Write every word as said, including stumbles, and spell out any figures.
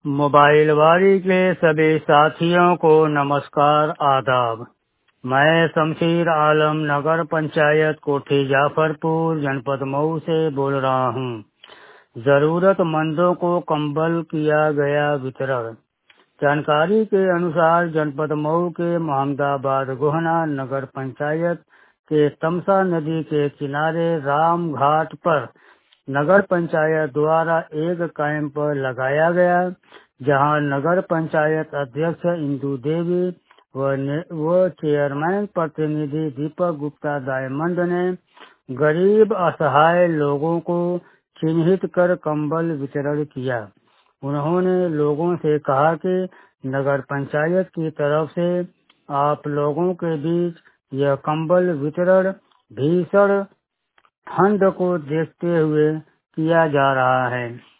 मोबाइलवाड़ी के सभी साथियों को नमस्कार आदाब। मैं शमशीर आलम नगर पंचायत कोठी जाफरपुर जनपद मऊ से बोल रहा हूँ। जरूरतमंदों को कंबल किया गया वितरण। जानकारी के अनुसार जनपद मऊ के मोहम्मदाबाद गोहना नगर पंचायत के तमसा नदी के किनारे राम घाट पर नगर पंचायत द्वारा एक कैंप लगाया गया, जहां नगर पंचायत अध्यक्ष इंदू देवी व, व चेयरमैन प्रतिनिधि दीपक गुप्ता डायमंड ने गरीब असहाय लोगों को चिन्हित कर कंबल वितरण किया। उन्होंने लोगों से कहा कि नगर पंचायत की तरफ से आप लोगों के बीच यह कंबल वितरण भीषण ठंड को देखते हुए किया जा रहा है।